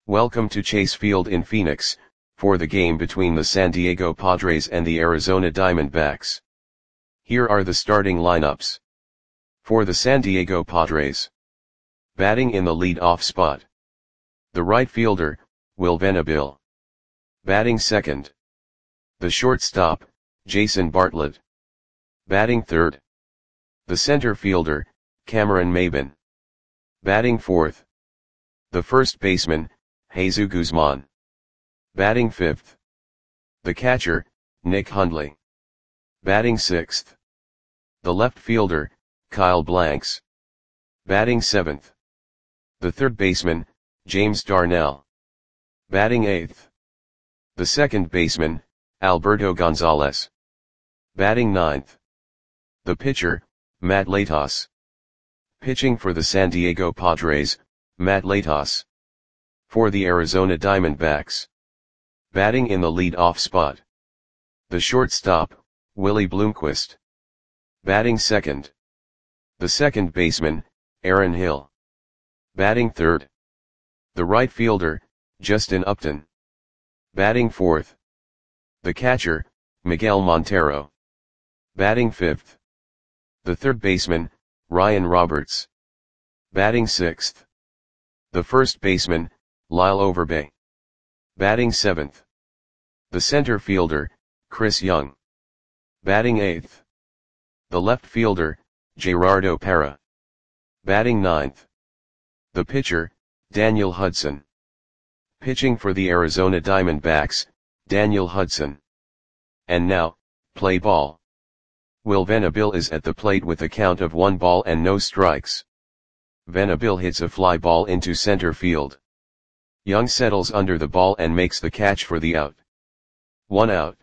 Welcome to Chase Field in Phoenix, for the game between the San Diego Padres and the Arizona Diamondbacks. Here are the starting lineups. For the San Diego Padres. Batting in the lead-off spot. The right fielder, Will Venable. Batting second. The shortstop, Jason Bartlett. Batting third. The center fielder, Cameron Maybin. Batting fourth. The first baseman, Jesus Guzman. Batting fifth. The catcher, Nick Hundley. Batting sixth. The left fielder, Kyle Blanks. Batting seventh. The third baseman, James Darnell. Batting eighth. The second baseman, Alberto Gonzalez. Batting ninth. The pitcher, Matt Latos. Pitching for the San Diego Padres, Matt Latos. For the Arizona Diamondbacks. Batting in the lead-off spot. The shortstop, Willie Bloomquist. Batting second. The second baseman, Aaron Hill. Batting third. The right fielder, Justin Upton. Batting fourth. The catcher, Miguel Montero. Batting fifth. The third baseman, Ryan Roberts. Batting sixth. The first baseman, Lyle Overbay. Batting seventh. The center fielder, Chris Young. Batting eighth. The left fielder, Gerardo Parra. Batting ninth. The pitcher, Daniel Hudson. Pitching for the Arizona Diamondbacks, Daniel Hudson. And now, play ball. Will Venable is at the plate with a count of 1 ball and no strikes. Venable hits a fly ball into center field. Young settles under the ball and makes the catch for the out. 1 out.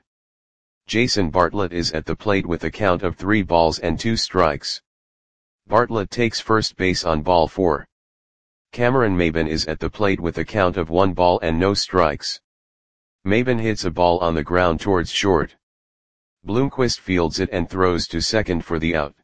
Jason Bartlett is at the plate with a count of 3 balls and 2 strikes. Bartlett takes first base on ball 4. Cameron Maybin is at the plate with a count of 1 ball and no strikes. Maybin hits a ball on the ground towards short. Bloomquist fields it and throws to second for the out.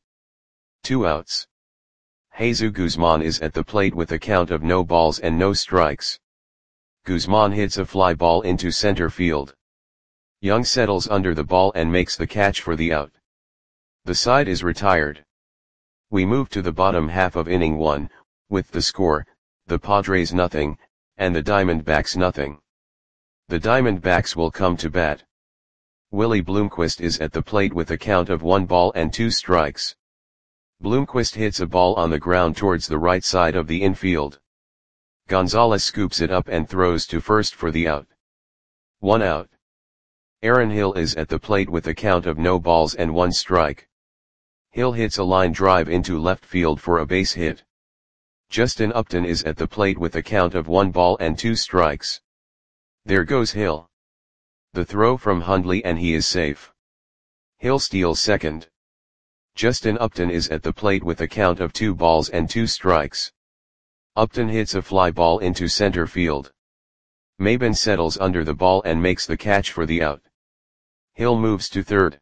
2 outs. Jesus Guzman is at the plate with a count of no balls and no strikes. Guzman hits a fly ball into center field. Young settles under the ball and makes the catch for the out. The side is retired. We move to the bottom half of inning 1, with the score, the Padres nothing, and the Diamondbacks nothing. The Diamondbacks will come to bat. Willie Bloomquist is at the plate with a count of 1 ball and 2 strikes. Bloomquist hits a ball on the ground towards the right side of the infield. Gonzalez scoops it up and throws to first for the out. 1 out. Aaron Hill is at the plate with a count of no balls and 1 strike. Hill hits a line drive into left field for a base hit. Justin Upton is at the plate with a count of 1 ball and 2 strikes. There goes Hill. The throw from Hundley and he is safe. Hill steals second. Justin Upton is at the plate with a count of 2 balls and 2 strikes. Upton hits a fly ball into center field. Maybin settles under the ball and makes the catch for the out. Hill moves to third.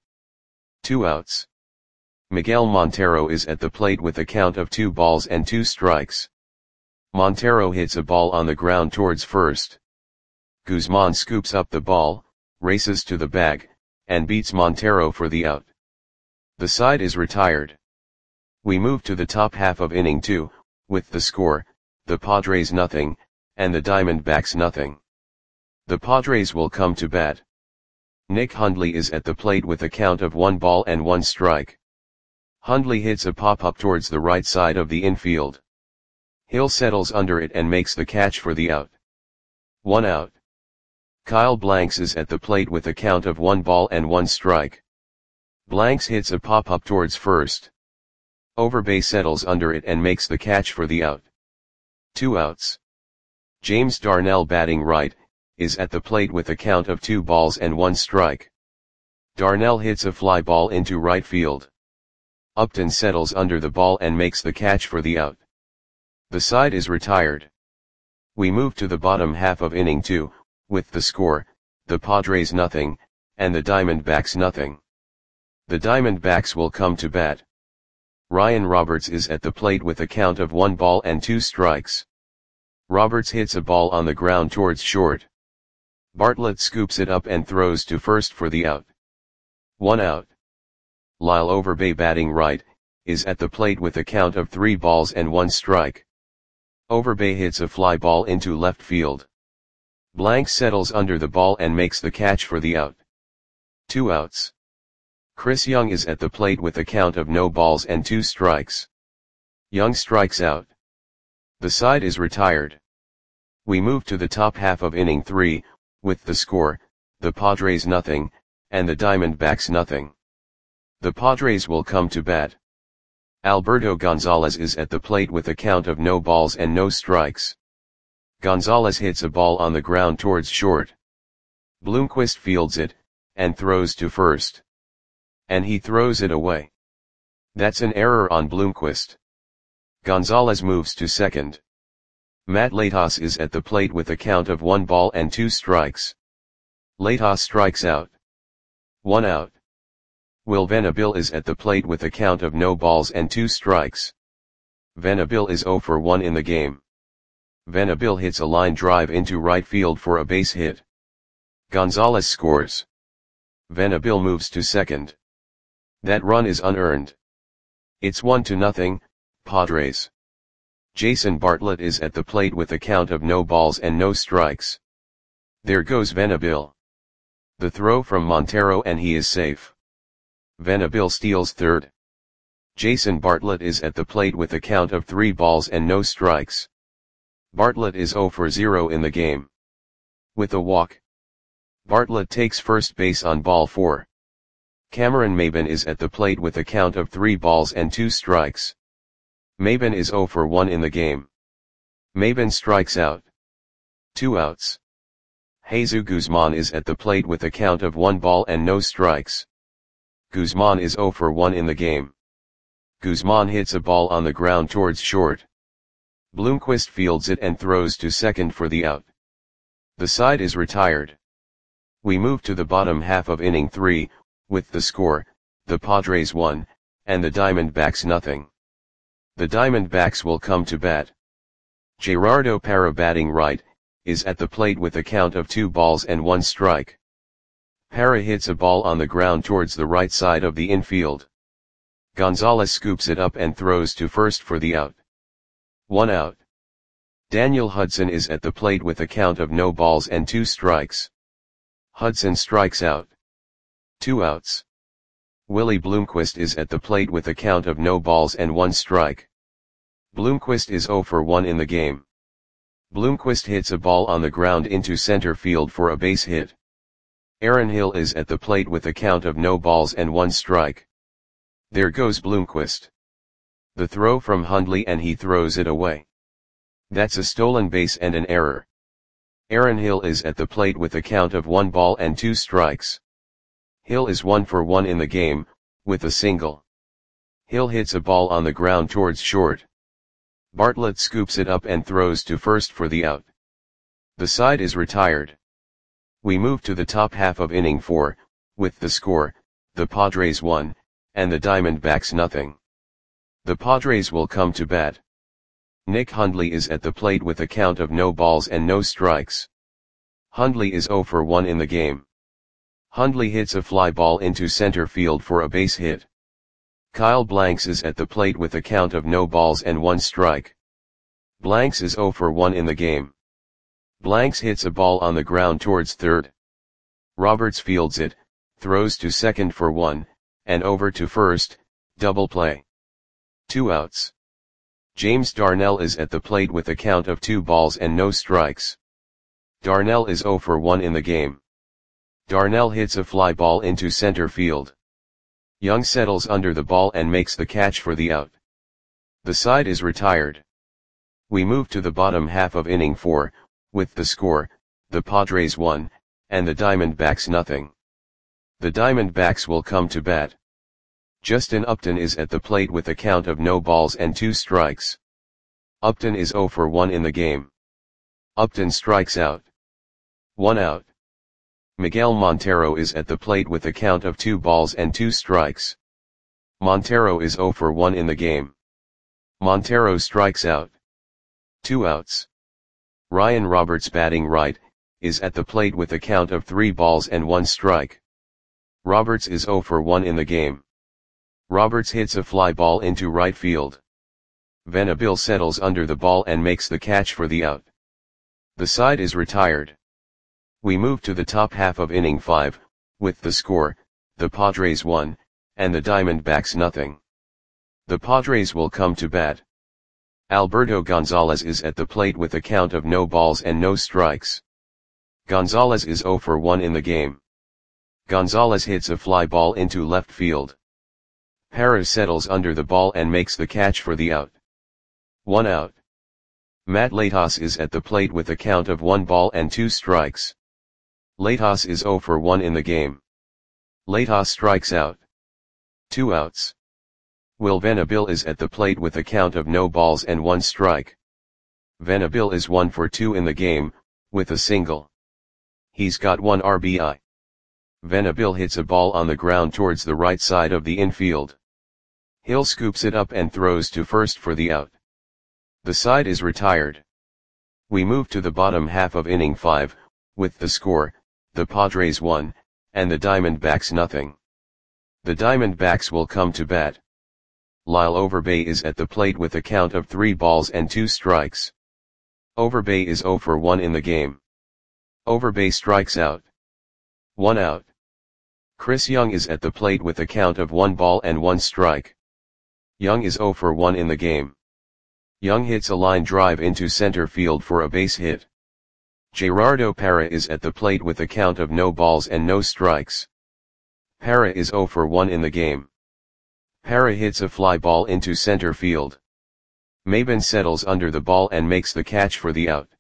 2 outs. Miguel Montero is at the plate with a count of 2 balls and 2 strikes. Montero hits a ball on the ground towards first. Guzman scoops up the ball, races to the bag, and beats Montero for the out. The side is retired. We move to the top half of inning 2, with the score, the Padres nothing, and the Diamondbacks nothing. The Padres will come to bat. Nick Hundley is at the plate with a count of 1 ball and 1 strike. Hundley hits a pop-up towards the right side of the infield. Hill settles under it and makes the catch for the out. 1 out. Kyle Blanks is at the plate with a count of 1 ball and 1 strike. Blanks hits a pop-up towards first. Overbay settles under it and makes the catch for the out. 2 outs. James Darnell batting right, is at the plate with a count of 2 balls and 1 strike. Darnell hits a fly ball into right field. Upton settles under the ball and makes the catch for the out. The side is retired. We move to the bottom half of inning 2, with the score, the Padres nothing, and the Diamondbacks nothing. The Diamondbacks will come to bat. Ryan Roberts is at the plate with a count of 1 ball and 2 strikes. Roberts hits a ball on the ground towards short. Bartlett scoops it up and throws to first for the out. 1 out. Lyle Overbay, batting right, is at the plate with a count of 3 balls and 1 strike. Overbay hits a fly ball into left field. Blank settles under the ball and makes the catch for the out. 2 outs. Chris Young is at the plate with a count of no balls and 2 strikes. Young strikes out. The side is retired. We move to the top half of inning 3, with the score, the Padres nothing, and the Diamondbacks nothing. The Padres will come to bat. Alberto Gonzalez is at the plate with a count of no balls and no strikes. Gonzalez hits a ball on the ground towards short. Bloomquist fields it, and throws to first. And he throws it away. That's an error on Bloomquist. Gonzalez moves to second. Matt Latos is at the plate with a count of 1 ball and 2 strikes. Latos strikes out. 1 out. Will Venable is at the plate with a count of no balls and 2 strikes. Venable is 0 for 1 in the game. Venable hits a line drive into right field for a base hit. Gonzalez scores. Venable moves to second. That run is unearned. It's 1-0, Padres. Jason Bartlett is at the plate with a count of no balls and no strikes. There goes Venable. The throw from Montero and he is safe. Venable steals third. Jason Bartlett is at the plate with a count of 3 balls and no strikes. Bartlett is 0 for 0 in the game. With a walk. Bartlett takes first base on ball 4. Cameron Maybin is at the plate with a count of 3 balls and 2 strikes. Maybin is 0 for 1 in the game. Maybin strikes out. 2 outs. Jesus Guzman is at the plate with a count of 1 ball and no strikes. Guzman is 0 for 1 in the game. Guzman hits a ball on the ground towards short. Bloomquist fields it and throws to second for the out. The side is retired. We move to the bottom half of inning 3, with the score, the Padres 1, and the Diamondbacks nothing. The Diamondbacks will come to bat. Gerardo Parra, batting right, is at the plate with a count of 2 balls and 1 strike. Parra hits a ball on the ground towards the right side of the infield. Gonzalez scoops it up and throws to first for the out. 1 out. Daniel Hudson is at the plate with a count of no balls and 2 strikes. Hudson strikes out. 2 outs. Willie Bloomquist is at the plate with a count of no balls and 1 strike. Bloomquist is 0 for 1 in the game. Bloomquist hits a ball on the ground into center field for a base hit. Aaron Hill is at the plate with a count of no balls and 1 strike. There goes Bloomquist. The throw from Hundley and he throws it away. That's a stolen base and an error. Aaron Hill is at the plate with a count of 1 ball and 2 strikes. Hill is 1 for 1 in the game, with a single. Hill hits a ball on the ground towards short. Bartlett scoops it up and throws to first for the out. The side is retired. We move to the top half of inning 4, with the score, the Padres 1, and the Diamondbacks nothing. The Padres will come to bat. Nick Hundley is at the plate with a count of no balls and no strikes. Hundley is 0 for 1 in the game. Hundley hits a fly ball into center field for a base hit. Kyle Blanks is at the plate with a count of no balls and 1 strike. Blanks is 0 for 1 in the game. Blanks hits a ball on the ground towards third. Roberts fields it, throws to second for 1, and over to first, double play. 2 outs. James Darnell is at the plate with a count of 2 balls and no strikes. Darnell is 0 for 1 in the game. Darnell hits a fly ball into center field. Young settles under the ball and makes the catch for the out. The side is retired. We move to the bottom half of inning 4, with the score, the Padres 1, and the Diamondbacks nothing. The Diamondbacks will come to bat. Justin Upton is at the plate with a count of no balls and 2 strikes. Upton is 0 for 1 in the game. Upton strikes out. 1 out. Miguel Montero is at the plate with a count of 2 balls and 2 strikes. Montero is 0 for 1 in the game. Montero strikes out. 2 outs. Ryan Roberts batting right, is at the plate with a count of 3 balls and 1 strike. Roberts is 0 for 1 in the game. Roberts hits a fly ball into right field. Venable settles under the ball and makes the catch for the out. The side is retired. We move to the top half of inning 5, with the score, the Padres 1, and the Diamondbacks nothing. The Padres will come to bat. Alberto Gonzalez is at the plate with a count of no balls and no strikes. Gonzalez is 0 for 1 in the game. Gonzalez hits a fly ball into left field. Parra settles under the ball and makes the catch for the out. 1 out. Matt Latos is at the plate with a count of 1 ball and 2 strikes. Latos is 0 for 1 in the game. Latos strikes out. 2 outs. Will Venable is at the plate with a count of no balls and 1 strike. Venable is 1 for 2 in the game, with a single. He's got 1 RBI. Venable hits a ball on the ground towards the right side of the infield. Hill scoops it up and throws to first for the out. The side is retired. We move to the bottom half of inning 5, with the score, the Padres 1, and the Diamondbacks nothing. The Diamondbacks will come to bat. Lyle Overbay is at the plate with a count of 3 balls and 2 strikes. Overbay is 0 for 1 in the game. Overbay strikes out. 1 out. Chris Young is at the plate with a count of 1 ball and 1 strike. Young is 0 for 1 in the game. Young hits a line drive into center field for a base hit. Gerardo Parra is at the plate with a count of no balls and no strikes. Parra is 0 for 1 in the game. Parra hits a fly ball into center field. Maben settles under the ball and makes the catch for the out.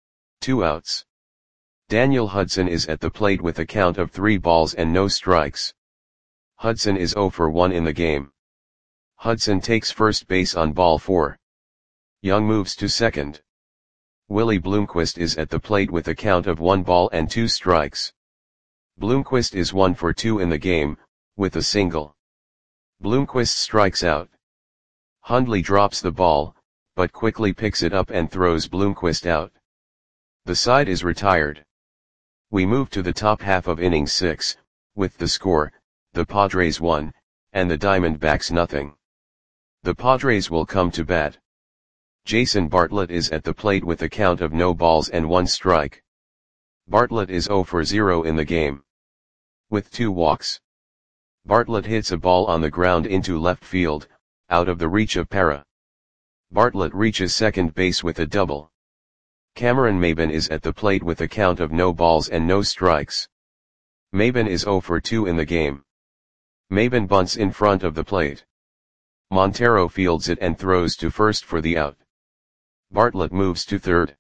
2 outs. Daniel Hudson is at the plate with a count of 3 balls and no strikes. Hudson is 0 for 1 in the game. Hudson takes first base on ball 4. Young moves to second. Willie Bloomquist is at the plate with a count of 1 ball and 2 strikes. Bloomquist is 1 for 2 in the game, with a single. Bloomquist strikes out. Hundley drops the ball, but quickly picks it up and throws Bloomquist out. The side is retired. We move to the top half of inning 6, with the score, the Padres 1, and the Diamondbacks nothing. The Padres will come to bat. Jason Bartlett is at the plate with a count of no balls and 1 strike. Bartlett is 0 for 0 in the game. With 2 walks. Bartlett hits a ball on the ground into left field, out of the reach of Parra. Bartlett reaches second base with a double. Cameron Maben is at the plate with a count of no balls and no strikes. Maben is 0 for 2 in the game. Maben bunts in front of the plate. Montero fields it and throws to first for the out. Bartlett moves to third.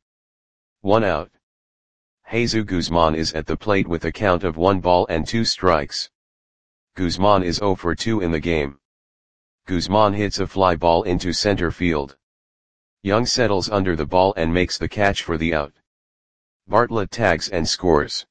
1 out. Jesus Guzman is at the plate with a count of 1 ball and 2 strikes. Guzman is 0 for 2 in the game. Guzman hits a fly ball into center field. Young settles under the ball and makes the catch for the out. Bartlett tags and scores.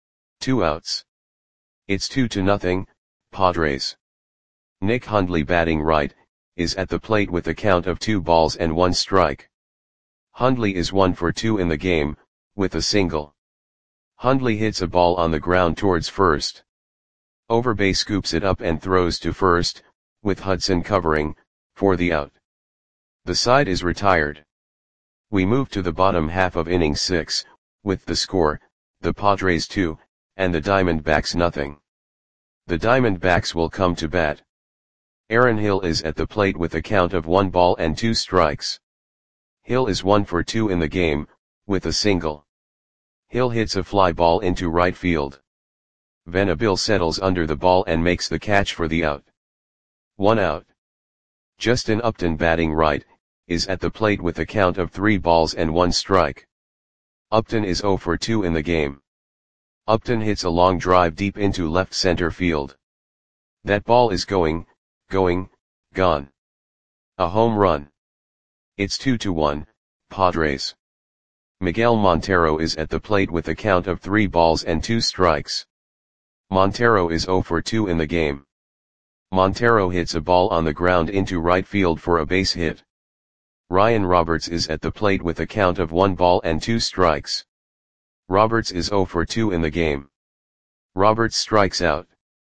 2 outs. It's 2-0, Padres. Nick Hundley batting right, is at the plate with a count of 2 balls and 1 strike. Hundley is 1 for 2 in the game, with a single. Hundley hits a ball on the ground towards first. Overbay scoops it up and throws to first, with Hudson covering, for the out. The side is retired. We move to the bottom half of inning 6, with the score, the Padres 2, and the Diamondbacks nothing. The Diamondbacks will come to bat. Aaron Hill is at the plate with a count of 1 ball and 2 strikes. Hill is 1 for 2 in the game, with a single. Hill hits a fly ball into right field. Venable settles under the ball and makes the catch for the out. 1 out. Justin Upton batting right, is at the plate with a count of 3 balls and 1 strike. Upton is 0 for 2 in the game. Upton hits a long drive deep into left center field. That ball is gone. A home run. It's 2-1, Padres. Miguel Montero is at the plate with a count of 3 balls and 2 strikes. Montero is 0 for 2 in the game. Montero hits a ball on the ground into right field for a base hit. Ryan Roberts is at the plate with a count of 1 ball and 2 strikes. Roberts is 0 for 2 in the game. Roberts strikes out.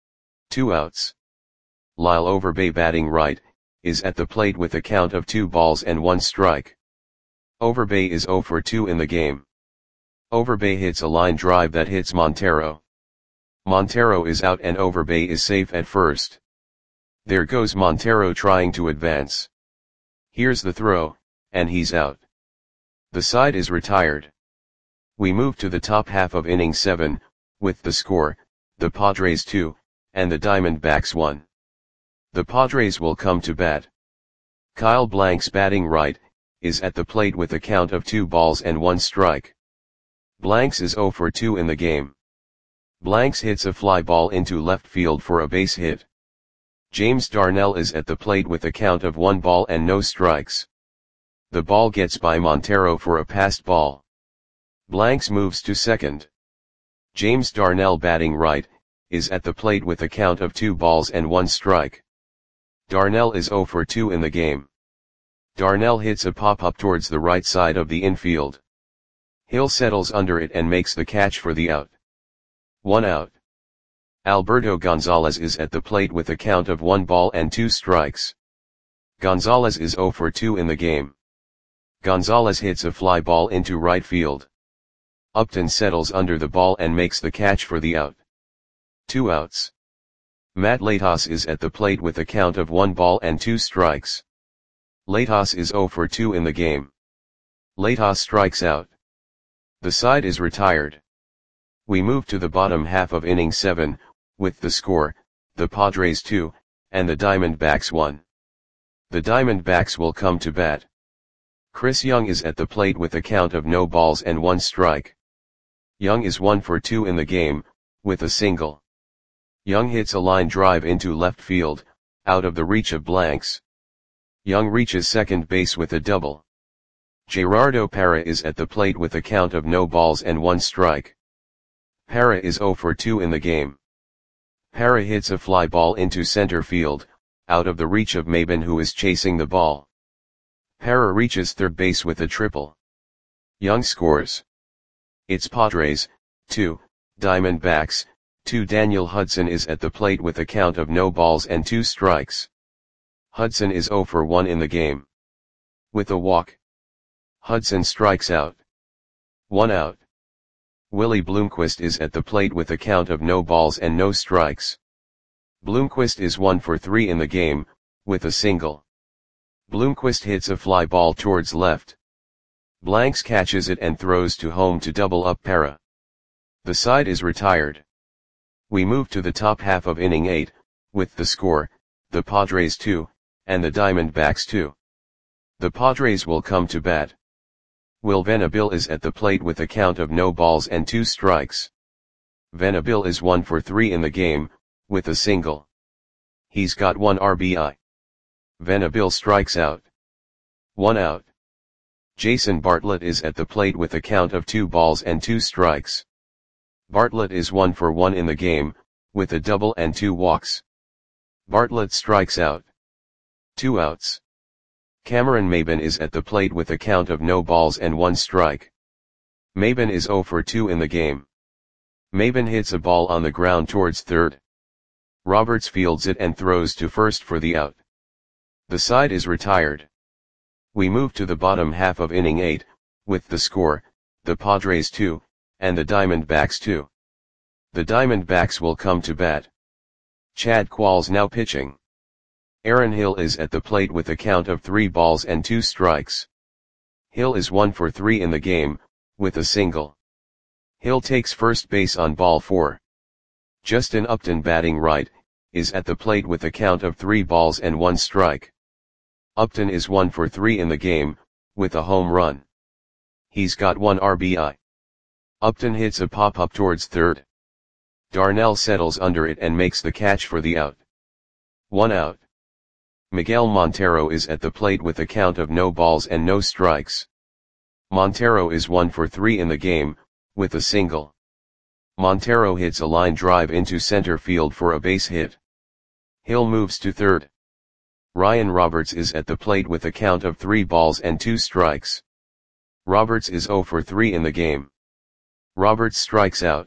2 outs. Lyle Overbay batting right, is at the plate with a count of 2 balls and 1 strike. Overbay is 0 for 2 in the game. Overbay hits a line drive that hits Montero. Montero is out and Overbay is safe at first. There goes Montero trying to advance. Here's the throw, and he's out. The side is retired. We move to the top half of inning 7, with the score, the Padres 2, and the Diamondbacks 1. The Padres will come to bat. Kyle Blanks batting right, is at the plate with a count of 2 balls and 1 strike. Blanks is 0 for 2 in the game. Blanks hits a fly ball into left field for a base hit. James Darnell is at the plate with a count of 1 ball and no strikes. The ball gets by Montero for a passed ball. Blanks moves to second. James Darnell batting right, is at the plate with a count of 2 balls and 1 strike. Darnell is 0 for 2 in the game. Darnell hits a pop-up towards the right side of the infield. Hill settles under it and makes the catch for the out. 1 out. Alberto Gonzalez is at the plate with a count of 1 ball and 2 strikes. Gonzalez is 0 for 2 in the game. Gonzalez hits a fly ball into right field. Upton settles under the ball and makes the catch for the out. 2 outs. Matt Latos is at the plate with a count of 1 ball and 2 strikes. Latos is 0 for 2 in the game. Latos strikes out. The side is retired. We move to the bottom half of inning 7, with the score, the Padres 2, and the Diamondbacks 1. The Diamondbacks will come to bat. Chris Young is at the plate with a count of no balls and 1 strike. Young is 1 for 2 in the game, with a single. Young hits a line drive into left field, out of the reach of Blanks. Young reaches second base with a double. Gerardo Parra is at the plate with a count of no balls and 1 strike. Parra is 0 for 2 in the game. Parra hits a fly ball into center field, out of the reach of Maben who is chasing the ball. Parra reaches third base with a triple. Young scores. It's Padres, 2, Diamondbacks, 2. Daniel Hudson is at the plate with a count of no balls and 2 strikes. Hudson is 0 for 1 in the game. With a walk, Hudson strikes out. 1 out. Willie Bloomquist is at the plate with a count of no balls and no strikes. Bloomquist is 1 for 3 in the game, with a single. Bloomquist hits a fly ball towards left. Blanks catches it and throws to home to double up Parra. The side is retired. We move to the top half of inning 8, with the score, the Padres 2, and the Diamondbacks 2. The Padres will come to bat. Will Venable is at the plate with a count of no balls and 2 strikes. Venable is 1 for 3 in the game, with a single. He's got 1 RBI. Venable strikes out. 1 out. Jason Bartlett is at the plate with a count of 2 balls and 2 strikes. Bartlett is 1 for 1 in the game, with a double and 2 walks. Bartlett strikes out. 2 outs. Cameron Maben is at the plate with a count of no balls and 1 strike. Maben is 0 for 2 in the game. Maben hits a ball on the ground towards third. Roberts fields it and throws to first for the out. The side is retired. We move to the bottom half of inning 8, with the score, the Padres 2, and the Diamondbacks 2. The Diamondbacks will come to bat. Chad Qualls now pitching. Aaron Hill is at the plate with a count of 3 balls and 2 strikes. Hill is 1 for 3 in the game, with a single. Hill takes first base on ball 4. Justin Upton batting right, is at the plate with a count of 3 balls and 1 strike. Upton is 1 for 3 in the game, with a home run. He's got 1 RBI. Upton hits a pop-up towards third. Darnell settles under it and makes the catch for the out. 1 out. Miguel Montero is at the plate with a count of no balls and no strikes. Montero is 1 for 3 in the game, with a single. Montero hits a line drive into center field for a base hit. Hill moves to third. Ryan Roberts is at the plate with a count of 3 balls and 2 strikes. Roberts is 0 for 3 in the game. Roberts strikes out.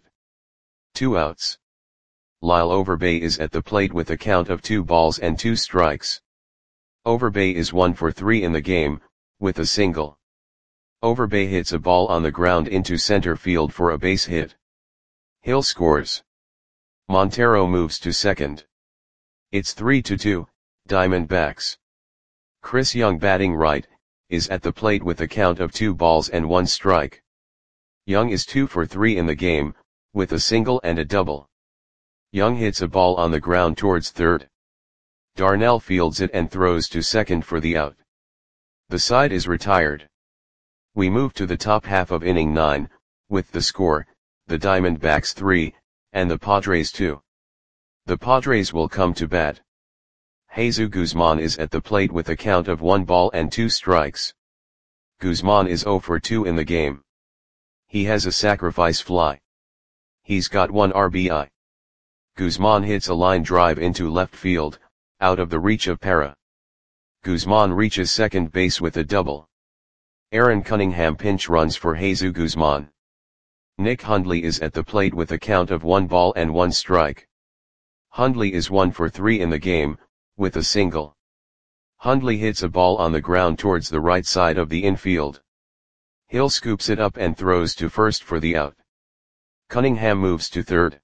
2 outs. Lyle Overbay is at the plate with a count of 2 balls and 2 strikes. Overbay is 1 for 3 in the game, with a single. Overbay hits a ball on the ground into center field for a base hit. Hill scores. Montero moves to second. It's 3-2, Diamondbacks. Chris Young, batting right, is at the plate with a count of 2 balls and 1 strike. Young is 2 for 3 in the game, with a single and a double. Young hits a ball on the ground towards third. Darnell fields it and throws to second for the out. The side is retired. We move to the top half of inning 9, with the score, the Diamondbacks 3, and the Padres 2. The Padres will come to bat. Jesus Guzman is at the plate with a count of 1 ball and 2 strikes. Guzman is 0 for 2 in the game. He has a sacrifice fly. He's got 1 RBI. Guzman hits a line drive into left field, out of the reach of Parra. Guzman reaches second base with a double. Aaron Cunningham pinch runs for Jesus Guzman. Nick Hundley is at the plate with a count of 1 ball and 1 strike. Hundley is 1 for 3 in the game, with a single. Hundley hits a ball on the ground towards the right side of the infield. Hill scoops it up and throws to first for the out. Cunningham moves to third.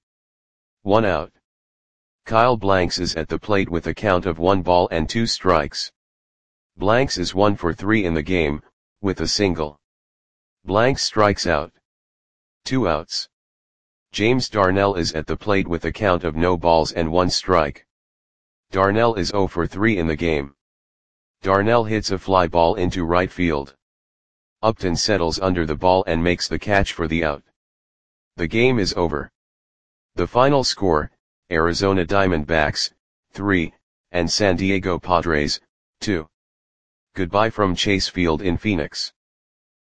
1 out. Kyle Blanks is at the plate with a count of 1 ball and 2 strikes. Blanks is 1 for 3 in the game, with a single. Blanks strikes out. 2 outs. James Darnell is at the plate with a count of no balls and 1 strike. Darnell is 0 for 3 in the game. Darnell hits a fly ball into right field. Upton settles under the ball and makes the catch for the out. The game is over. The final score, Arizona Diamondbacks, 3, and San Diego Padres, 2. Goodbye from Chase Field in Phoenix.